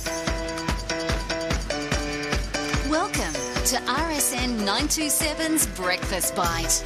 Welcome to RSN 927's Breakfast Bite.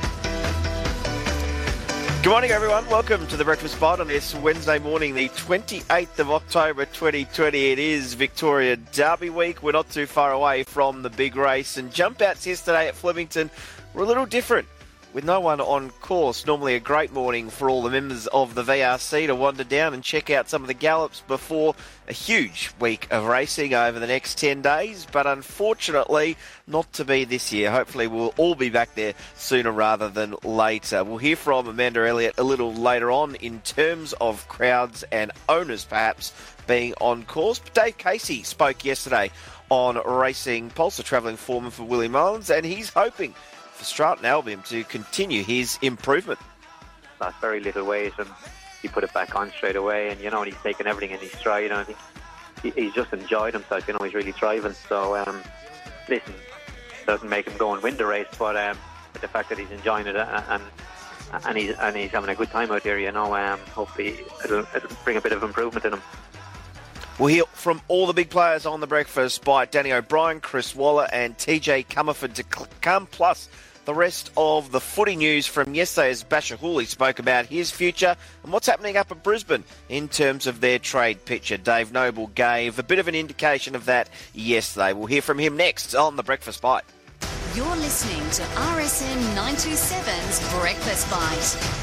Good morning, everyone. Welcome to the Breakfast Bite on this Wednesday morning, the 28th of October 2020. It is Victoria Derby Week. We're not too far away from the big race, and jump outs yesterday at Flemington were a little different, with no one on course. Normally a great morning for all the members of the VRC to wander down and check out some of the gallops before a huge week of racing over the next 10 days, but unfortunately not to be this year. Hopefully we'll all be back there sooner rather than later. We'll hear from Amanda Elliott a little later on in terms of crowds and owners perhaps being on course. But Dave Casey spoke yesterday on Racing Pulse, the travelling foreman for Willie Mullins, and he's hoping for Stratton Albion to continue his improvement. That's very little weight, and he put it back on straight away, and and he's taken everything in his stride, and I think he's just enjoyed himself. He's really thriving. So listen, doesn't make him go and win the race, but the fact that he's enjoying it and he's having a good time out here, hopefully it'll bring a bit of improvement in him. We'll hear from all the big players on the Breakfast by Danny O'Brien, Chris Waller and TJ Comerford to come, plus the rest of the footy news from yesterday as Basher Hooley spoke about his future and what's happening up at Brisbane in terms of their trade picture. Dave Noble gave a bit of an indication of that yesterday. We'll hear from him next on the Breakfast Bite. You're listening to RSN 927's Breakfast Bite.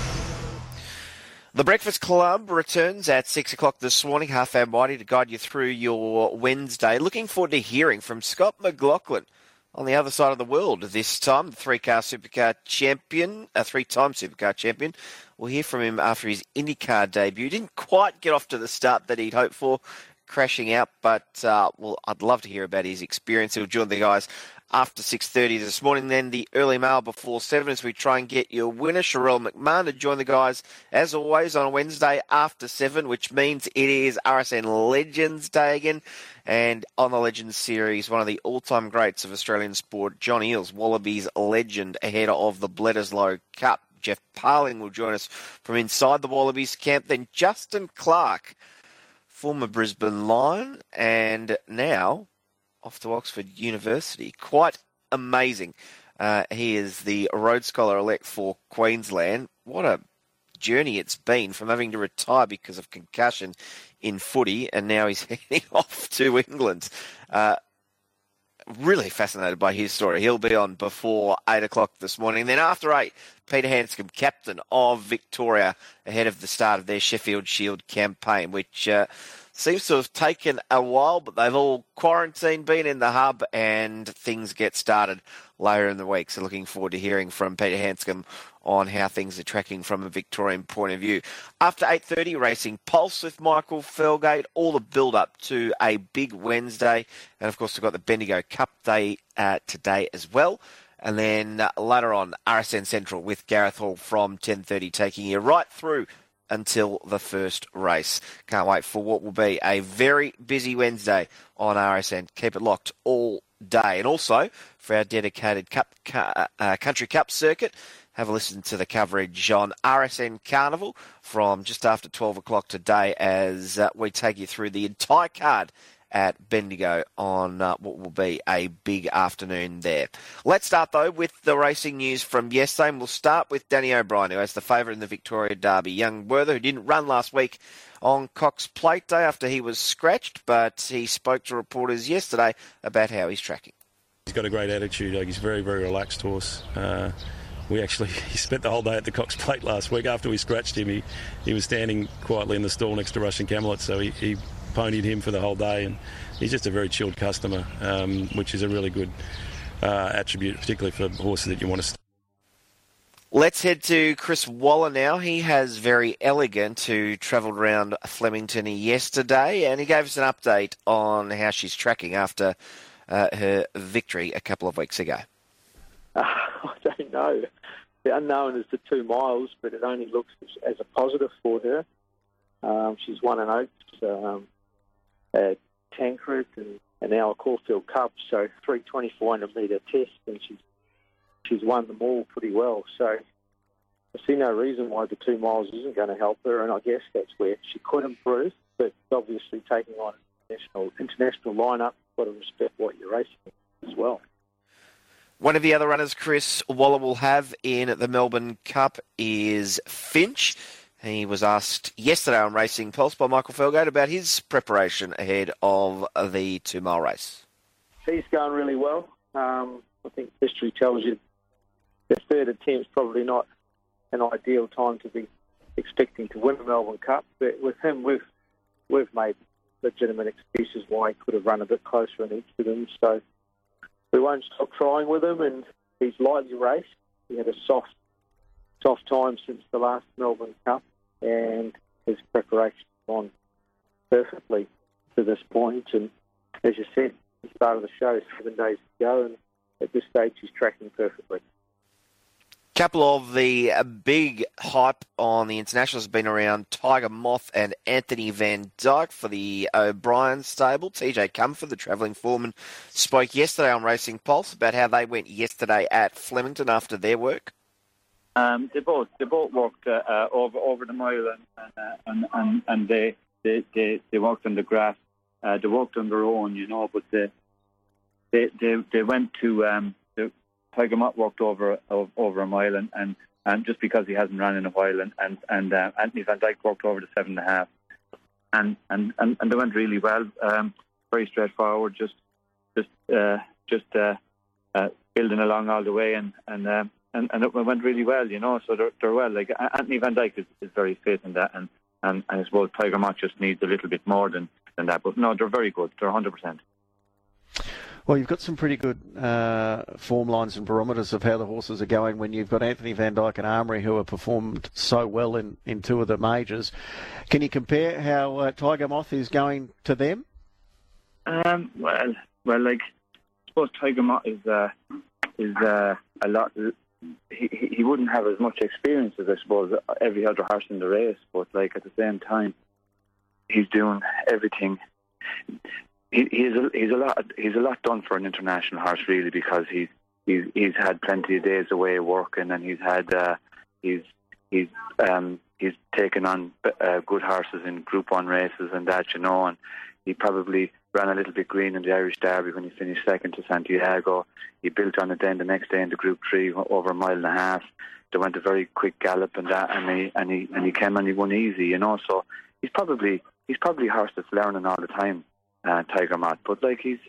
The Breakfast Club returns at 6 o'clock this morning, half hour mighty, to guide you through your Wednesday. Looking forward to hearing from Scott McLaughlin on the other side of the world this time, the three-time supercar champion. We'll hear from him after his IndyCar debut. Didn't quite get off to the start that he'd hoped for, crashing out, but I'd love to hear about his experience. He'll join the guys after 6:30 this morning. Then the early mail before 7 as we try and get your winner, Sherelle McMahon, to join the guys as always on a Wednesday after 7, which means it is RSN Legends Day again. And on the Legends series, one of the all-time greats of Australian sport, John Eales, Wallabies legend, ahead of the Bledisloe Cup. Jeff Parling will join us from inside the Wallabies camp. Then Justin Clark, former Brisbane Lion, and now off to Oxford University. Quite amazing. He is the Rhodes Scholar-elect for Queensland. What a journey it's been from having to retire because of concussion in footy, and now he's heading off to England. Really fascinated by his story. He'll be on before 8 o'clock this morning. Then after 8, Peter Hanscom, captain of Victoria, ahead of the start of their Sheffield Shield campaign, which seems to have taken a while, but they've all quarantined, been in the hub, and things get started later in the week. So looking forward to hearing from Peter Hanscom on how things are tracking from a Victorian point of view. After 8:30, Racing Pulse with Michael Felgate, all the build-up to a big Wednesday. And, of course, we've got the Bendigo Cup Day today as well. And then later on, RSN Central with Gareth Hall from 10:30, taking you right through until the first race. Can't wait for what will be a very busy Wednesday on RSN. Keep it locked all day. And also, for our dedicated Country Cup circuit, have a listen to the coverage on RSN Carnival from just after 12 o'clock today as we take you through the entire card at Bendigo on what will be a big afternoon there. Let's start, though, with the racing news from yesterday, and we'll start with Danny O'Brien, who has the favourite in the Victoria Derby. Young Werther, who didn't run last week on Cox Plate Day after he was scratched, but he spoke to reporters yesterday about how he's tracking. He's got a great attitude. He's a very, very relaxed horse. He spent the whole day at the Cox Plate last week. After we scratched him, he was standing quietly in the stall next to Russian Camelot, so he ponied him for the whole day, and he's just a very chilled customer, which is a really good attribute, particularly for horses that you want to. Let's head to Chris Waller now. He has Very Elegant, who travelled around Flemington yesterday, and he gave us an update on how she's tracking after her victory a couple of weeks ago. I don't know. The unknown is the 2 miles, but it only looks as a positive for her. She's won an Oaks, Tancred, and now a Caulfield Cup, so 3 2,400 metre tests, and she's won them all pretty well. So I see no reason why the 2 miles isn't going to help her, and I guess that's where she could improve, but obviously taking on international lineup. Got to respect what you're racing as well. One of the other runners Chris Waller will have in the Melbourne Cup is Finch. He was asked yesterday on Racing Pulse by Michael Felgate about his preparation ahead of the 2-mile race. He's going really well. I think history tells you the third attempt's probably not an ideal time to be expecting to win the Melbourne Cup. But with him, we've made legitimate excuses why he could have run a bit closer in each of them. So we won't stop trying with him, and he's lightly raced. He had a soft time since the last Melbourne Cup, and his preparation's gone perfectly to this point. And as you said, he started the show 7 days ago, and at this stage he's tracking perfectly. Couple of the big hype on the internationals has been around Tiger Moth and Anthony Van Dyke for the O'Brien stable. TJ Comfort, the travelling foreman, spoke yesterday on Racing Pulse about how they went yesterday at Flemington after their work. They both walked over the mile, and they walked on the grass. They walked on their own, but they went to. Tiger Moth walked over a mile, and just because he hasn't run in a while, and Anthony Van Dyke walked over the 7.5, and they went really well. Very straightforward, just building along all the way, and it went really well, So they're well. Like Anthony Van Dyke is very fit in that, and I suppose Tiger Moth just needs a little bit more than that. But no, they're very good. They're 100%. Well, you've got some pretty good form lines and barometers of how the horses are going when you've got Anthony Van Dyke and Armory who have performed so well in two of the majors. Can you compare how Tiger Moth is going to them? Well, like I suppose Tiger Moth is a lot. He wouldn't have as much experience as I suppose every other horse in the race, but like at the same time, he's doing everything. He's a lot done for an international horse, really, because he's had plenty of days away working, and he's taken on good horses in Group 1 races and that, and he probably ran a little bit green in the Irish Derby when he finished second to Santiago. He built on it then the next day in the Group 3 over 1.5 miles. They went a very quick gallop and that, and he came and he won easy, So he's probably a horse that's learning all the time. Tiger Moth, but like he's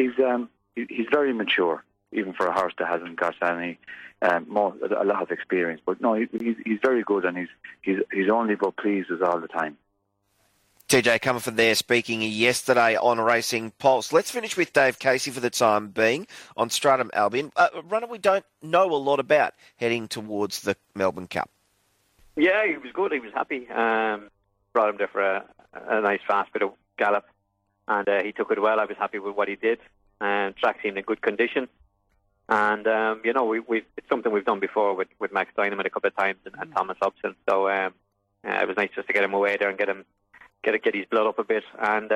very mature, even for a horse that hasn't got any a lot of experience. But no, he's very good, and he's only but pleases all the time. TJ Comerford there speaking yesterday on Racing Pulse. Let's finish with Dave Casey for the time being on Stratum Albion, a runner we don't know a lot about heading towards the Melbourne Cup. Yeah, he was good. He was happy. Brought him there for a nice fast bit of gallop. And he took it well. I was happy with what he did. Track seemed in good condition. And, it's something we've done before with Max Dynamite a couple of times and Thomas Hobson. So it was nice just to get him away there and get his blood up a bit. And,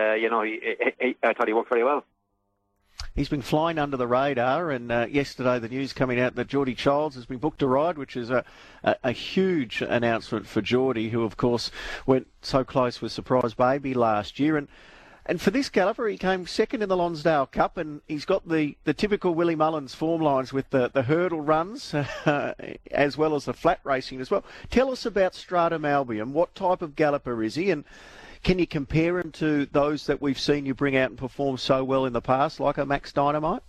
I thought he worked very well. He's been flying under the radar, and yesterday the news coming out that Geordie Childs has been booked a ride, which is a huge announcement for Geordie, who, of course, went so close with Surprise Baby last year. And for this galloper, he came second in the Lonsdale Cup, and he's got the typical Willie Mullins form lines with the hurdle runs as well as the flat racing as well. Tell us about Stratum Albion. What type of galloper is he, and can you compare him to those that we've seen you bring out and perform so well in the past, like a Max Dynamite?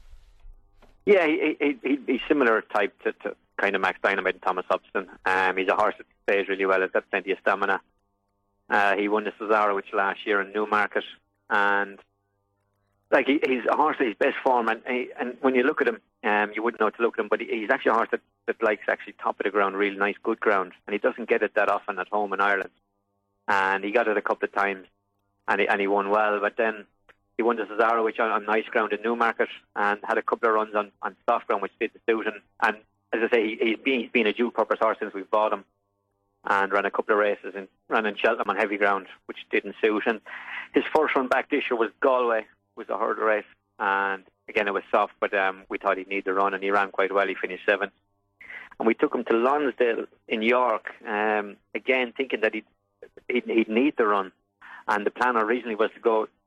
Yeah, he's similar type to kind of Max Dynamite and Thomas Hobson. He's a horse that plays really well. He's got plenty of stamina. He won the Cesarewitch last year in Newmarket, and like he's a horse at his best form. And when you look at him, you wouldn't know to look at him, but he's actually a horse that likes actually top of the ground, really nice, good ground, and he doesn't get it that often at home in Ireland. And he got it a couple of times, and he won well. But then he won the Cesarewitch on nice ground in Newmarket, and had a couple of runs on soft ground, which did the suit. And as I say, he's been a dual-purpose horse since we've bought him. And ran a couple of races and ran in Cheltenham on heavy ground, which didn't suit. And his first run back this year was Galway, was a hurdle race. And again, it was soft, but we thought he'd need the run, and he ran quite well. He finished 7th. And we took him to Lonsdale in York, again, thinking that he'd need the run. And the plan originally was to go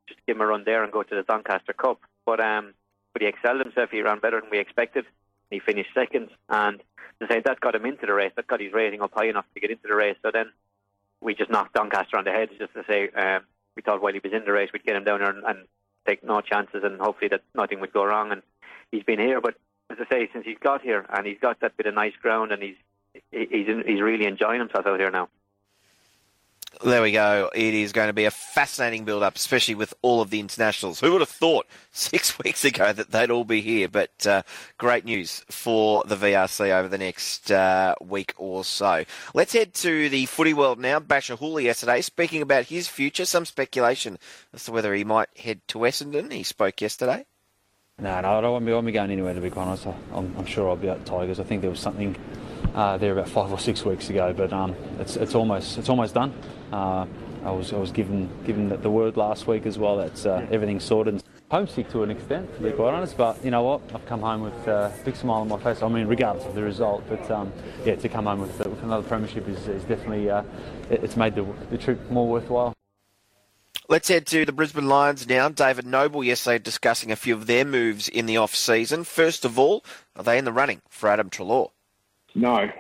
just give him a run there and go to the Doncaster Cup. But he excelled himself. He ran better than we expected. He finished second, and to say that got him into the race. That got his rating up high enough to get into the race. So then we just knocked Doncaster on the head, just to say we thought while he was in the race we'd get him down there and take no chances, and hopefully that nothing would go wrong. And he's been here, but as I say, since he's got here and he's got that bit of nice ground, and he's really enjoying himself out here now. There we go. It is going to be a fascinating build-up, especially with all of the internationals. Who would have thought 6 weeks ago that they'd all be here? But great news for the VRC over the next week or so. Let's head to the footy world now. Basher Hooley yesterday speaking about his future. Some speculation as to whether he might head to Essendon. He spoke yesterday. No, I won't be going anywhere, to be honest. I'm sure I'll be at Tigers. I think there was something there about 5 or 6 weeks ago, but it's almost done. I was given the word last week as well that everything's sorted. Homesick to an extent, to be quite honest, but you know what? I've come home with a big smile on my face. I mean, regardless of the result, but to come home with another premiership is definitely it's made the trip more worthwhile. Let's head to the Brisbane Lions now. David Noble yesterday discussing a few of their moves in the off-season. First of all, are they in the running for Adam Treloar? No.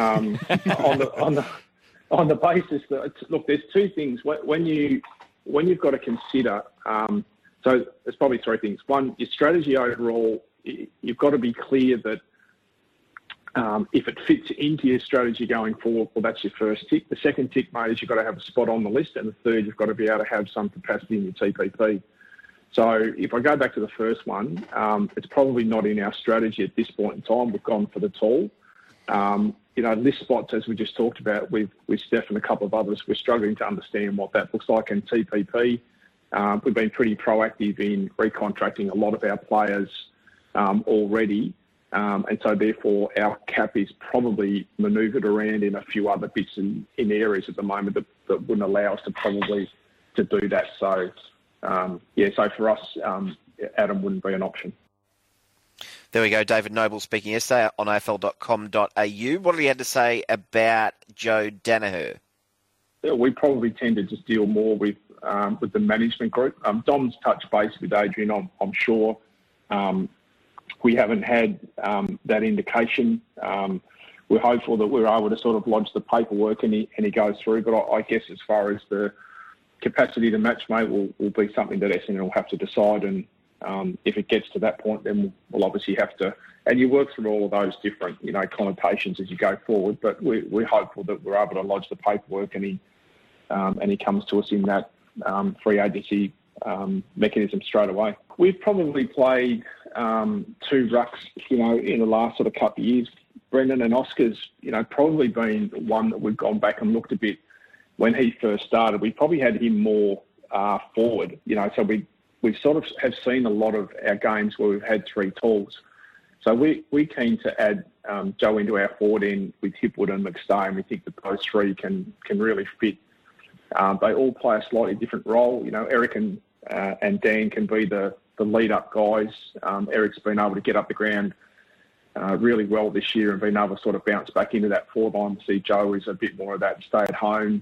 On the basis that, look, there's two things. When you've got to consider, so there's probably three things. One, your strategy overall, you've got to be clear that if it fits into your strategy going forward, well, that's your first tick. The second tick, mate, is you've got to have a spot on the list. And the third, you've got to be able to have some capacity in your TPP. So if I go back to the first one, it's probably not in our strategy at this point in time. We've gone for the tall. List spots, as we just talked about with Steph and a couple of others, we're struggling to understand what that looks like in TPP. We've been pretty proactive in recontracting a lot of our players already. And so, therefore, our cap is probably manoeuvred around in a few other bits in areas at the moment that wouldn't allow us to do that. So, so for us, Adam wouldn't be an option. There we go. David Noble speaking yesterday on afl.com.au. What did he have to say about Joe Daniher? Yeah, we probably tend to just deal more with the management group. Dom's touched base with Adrian, I'm sure. We haven't had that indication. We're hopeful that we're able to sort of lodge the paperwork and he goes through. But I guess as far as the capacity to match, mate, will be something that Essendon will have to decide. And if it gets to that point, then we'll obviously have to. And you work through all of those different, connotations as you go forward. But we're hopeful that we're able to lodge the paperwork and he comes to us in that free agency mechanism straight away. We've probably played 2 rucks, in the last sort of couple of years. Brendan and Oscar's, probably been one that we've gone back and looked a bit when he first started. We probably had him more forward, so we sort of have seen a lot of our games where we've had 3 talls. So we're keen to add Joe into our forward end with Hipwood and McStay, and we think that those 3 can really fit. They all play a slightly different role. Eric and Dan can be the lead-up guys. Eric's been able to get up the ground really well this year and been able to sort of bounce back into that forward line. To see Joe is a bit more of that stay at home.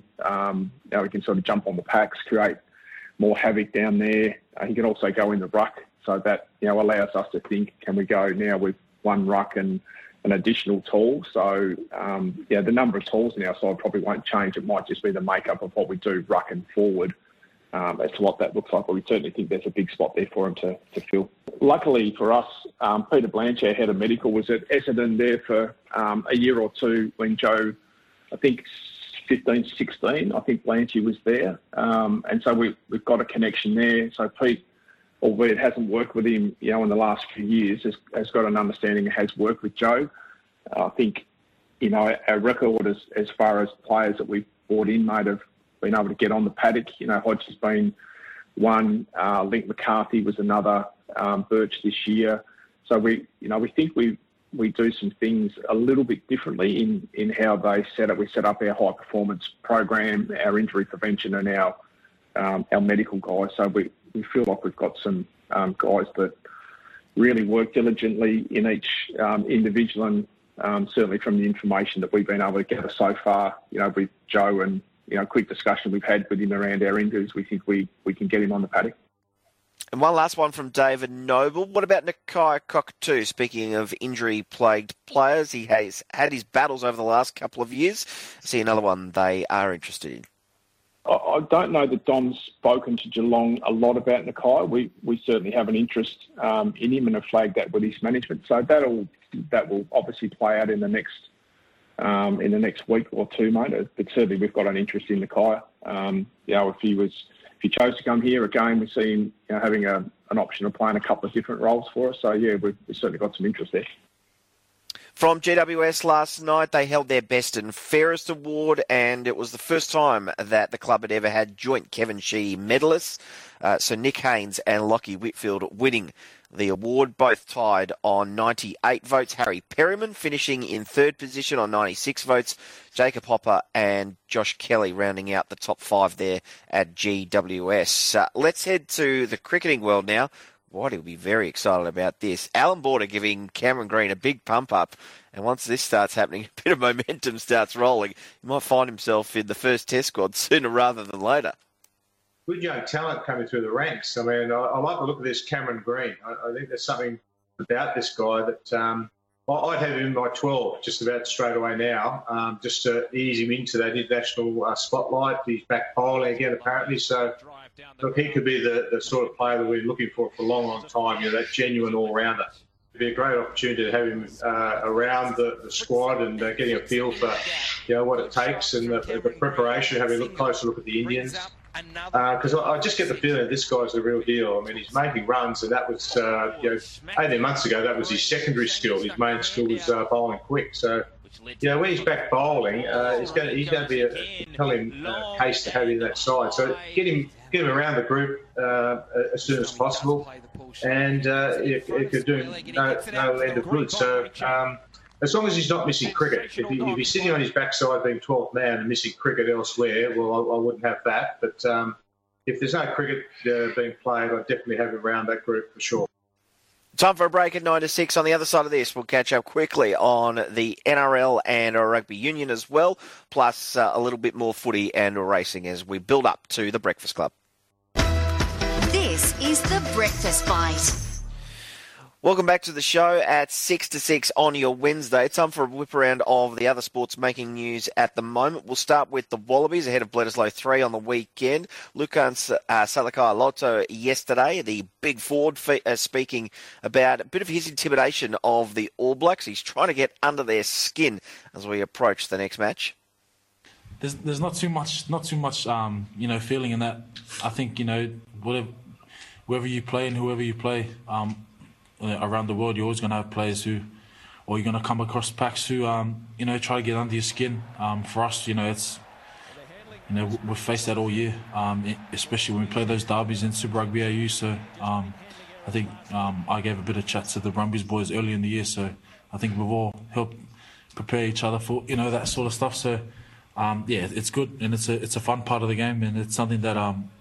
He can sort of jump on the packs, create more havoc down there. He can also go in the ruck, so that allows us to think, can we go now with 1 ruck and an additional tall? So the number of talls in our side probably won't change. It might just be the makeup of what we do ruck and forward as to what that looks like. But we certainly think there's a big spot there for him to fill. Luckily for us, Peter Blanche, our head of medical, was at Essendon there for a year or 2 when Joe, I think 15, 16, I think Blanche was there. And so we've got a connection there. So Pete, albeit hasn't worked with him, in the last few years, has got an understanding and has worked with Joe. I think, our record as far as players that we've brought in, mate, have been able to get on the paddock. Hodge has been one, Link McCarthy was another, Birch this year. So we think we do some things a little bit differently in how they set up. We set up our high performance program, our injury prevention, and our medical guys. So we feel like we've got some guys that really work diligently in each individual, and certainly from the information that we've been able to gather so far, with Joe and quick discussion we've had with him around our injuries, we think we can get him on the paddock. And one last one from David Noble. What about Nakai Cockatoo? Speaking of injury-plagued players, he has had his battles over the last couple of years. See another one they are interested in. I don't know that Dom's spoken to Geelong a lot about Nakai. We certainly have an interest in him and have flagged that with his management. So that will obviously play out in the next week or two, mate. But certainly we've got an interest in Nakai. If he chose to come here again, we see him having an option of playing a couple of different roles for us. So yeah, we've certainly got some interest there. From GWS last night, they held their Best and Fairest award, and it was the first time that the club had ever had joint Kevin Sheehy medalists. So Nick Haynes and Lockie Whitfield winning the award, both tied on 98 votes. Harry Perryman finishing in third position on 96 votes. Jacob Hopper and Josh Kelly rounding out the top five there at GWS. Let's head to the cricketing world now. Whitey will be very excited about this. Alan Border giving Cameron Green a big pump up. And once this starts happening, a bit of momentum starts rolling. He might find himself in the first test squad sooner rather than later. Good young talent coming through the ranks. I mean, I like the look of this Cameron Green. I think there's something about this guy that I'd have him in my 12 just about straight away now, just to ease him into that international spotlight. He's back bowling again, apparently. So, look, he could be the sort of player that we're looking for a long, long time, that genuine all-rounder. It'd be a great opportunity to have him around the squad and getting a feel for what it takes and the preparation, having a closer look at the Indians. Because I just get the feeling this guy's the real deal. I mean, he's making runs, and that was 18 months ago. That was his secondary skill. His main skill was bowling quick. So, when he's back bowling, he's going to be a compelling case to have in that side. So get him around the group as soon as possible, and it could do no end of good. So. As long as he's not missing cricket. If he's sitting on his backside being 12th man and missing cricket elsewhere, well, I wouldn't have that. But if there's no cricket being played, I'd definitely have him around that group for sure. Time for a break at 9 to 6. On the other side of this, we'll catch up quickly on the NRL and rugby union as well, plus a little bit more footy and racing as we build up to the Breakfast Club. This is the Breakfast Bite. Welcome back to the show at 6 to 6 on your Wednesday. Time for a whip around of the other sports making news at the moment. We'll start with the Wallabies ahead of Bledisloe 3 on the weekend. Lukan Salakai-Loto yesterday, the big forward, speaking about a bit of his intimidation of the All Blacks. He's trying to get under their skin as we approach the next match. There's not too much, feeling in that. I think, wherever you play and whoever you play, around the world, you're always going to have players or you're going to come across packs who, try to get under your skin. For us, it's, we've faced that all year, especially when we play those derbies in Super Rugby AU. So I think I gave a bit of chat to the Brumbies boys early in the year. So I think we've all helped prepare each other for, that sort of stuff. So, it's good and it's a fun part of the game, and it's something that,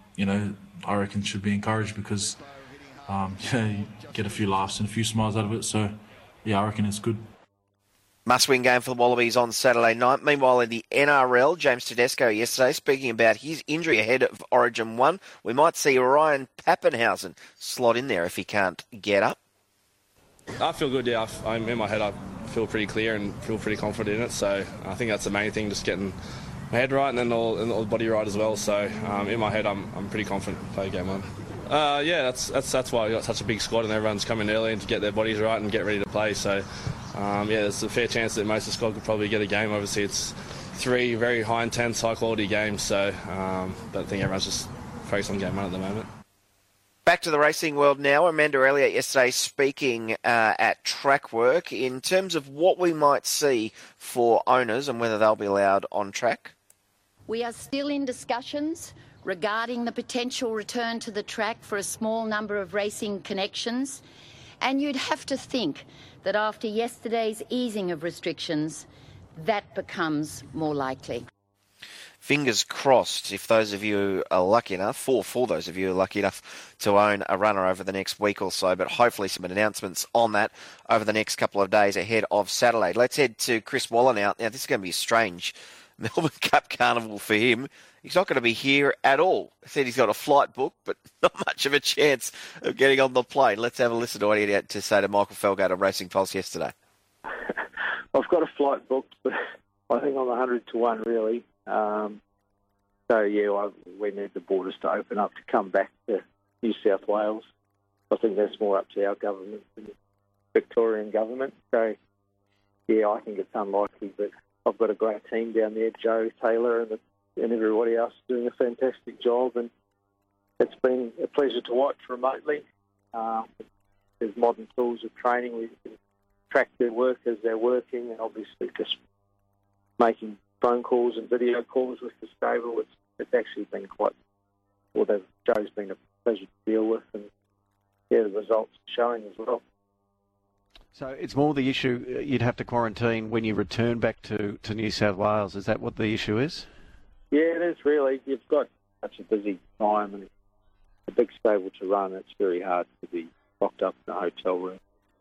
I reckon should be encouraged because, you get a few laughs and a few smiles out of it. So, I reckon it's good. Must-win game for the Wallabies on Saturday night. Meanwhile, in the NRL, James Tedesco yesterday speaking about his injury ahead of Origin 1. We might see Ryan Papenhuyzen slot in there if he can't get up. I feel good, yeah. I'm in my head. I feel pretty clear and feel pretty confident in it. So I think that's the main thing, just getting my head right and then all the body right as well. So in my head, I'm pretty confident to play game on. That's why we got such a big squad and everyone's coming early and to get their bodies right and get ready to play. So, there's a fair chance that most of the squad could probably get a game. Obviously, it's 3 very high intense, high quality games. So, but I think everyone's just focused on game 1 at the moment. Back to the racing world now. Amanda Elliott yesterday speaking at track work in terms of what we might see for owners and whether they'll be allowed on track. We are still in discussions regarding the potential return to the track for a small number of racing connections. And you'd have to think that after yesterday's easing of restrictions, that becomes more likely. Fingers crossed if those of you are lucky enough, for those of you who are lucky enough to own a runner over the next week or so, but hopefully some announcements on that over the next couple of days ahead of Saturday. Let's head to Chris Waller now. Now, this is going to be a strange Melbourne Cup carnival for him. he's not going to be here at all. He said he's got a flight booked, but not much of a chance of getting on the plane. Let's have a listen to what he had to say to Michael Felgate of Racing Pulse yesterday. I've got a flight booked, but I think I'm 100 to 1, really. We need the borders to open up to come back to New South Wales. I think that's more up to our government than the Victorian government. So, I think it's unlikely, but I've got a great team down there, Joe Taylor and everybody else doing a fantastic job, and it's been a pleasure to watch remotely. There's modern tools of training. We can track their work as they're working, and obviously just making phone calls and video calls with the stable. It's actually been Joe's been a pleasure to deal with, and the results are showing as well. So it's more the issue you'd have to quarantine when you return back to New South Wales. Is that what the issue is? Yeah, it is really. You've got such a busy time and it's a big stable to run. It's very hard to be locked up in a hotel room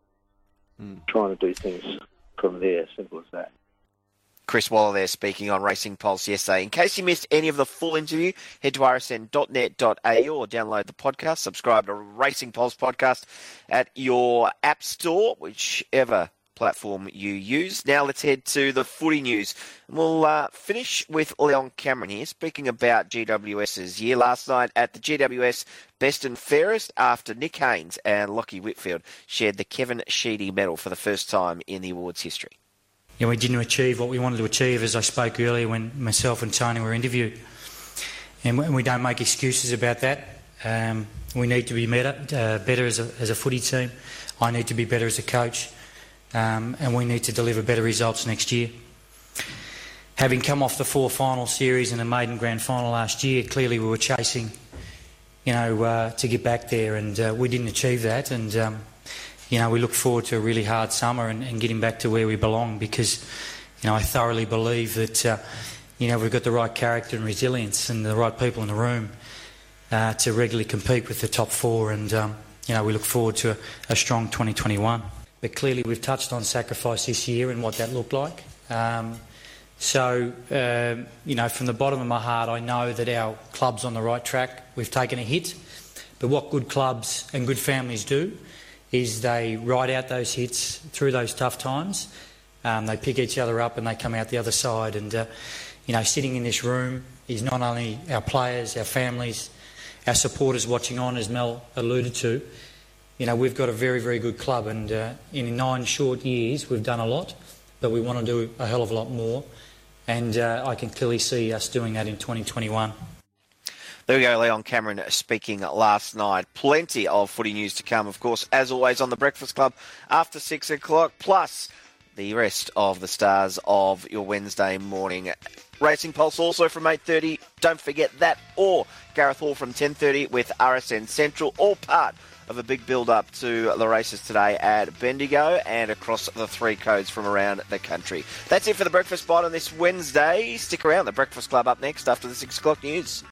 trying to do things from there. Simple as that. Chris Waller there speaking on Racing Pulse yesterday. In case you missed any of the full interview, head to rsn.net.au or download the podcast. Subscribe to Racing Pulse podcast at your app store, whichever platform you use. Now let's head to the footy news. We'll finish with Leon Cameron here, speaking about GWS's year last night at the GWS Best and Fairest after Nick Haynes and Lockie Whitfield shared the Kevin Sheedy medal for the first time in the awards history. Yeah, we didn't achieve what we wanted to achieve, as I spoke earlier when myself and Tony were interviewed. And we don't make excuses about that. We need to be better as a footy team. I need to be better as a coach. And we need to deliver better results next year. Having come off the 4 final series and a maiden grand final last year, clearly we were chasing, to get back there, and we didn't achieve that. And we look forward to a really hard summer and getting back to where we belong, because, I thoroughly believe that, we've got the right character and resilience and the right people in the room to regularly compete with the top 4, and, we look forward to a strong 2021. But clearly we've touched on sacrifice this year and what that looked like. From the bottom of my heart, I know that our club's on the right track. We've taken a hit, but what good clubs and good families do is they ride out those hits through those tough times. They pick each other up and they come out the other side. And, sitting in this room is not only our players, our families, our supporters watching on, as Mel alluded to. We've got a very, very good club, and in 9 short years we've done a lot, but we want to do a hell of a lot more. And I can clearly see us doing that in 2021. There we go, Leon Cameron speaking last night. Plenty of footy news to come, of course, as always on the Breakfast Club after 6 o'clock, plus the rest of the stars of your Wednesday morning. Racing Pulse also from 8:30. Don't forget that, or Gareth Hall from 10:30 with RSN Central, all part of a big build-up to the races today at Bendigo and across the 3 codes from around the country. That's it for the Breakfast Bite on this Wednesday. Stick around, the Breakfast Club up next after the 6 o'clock news.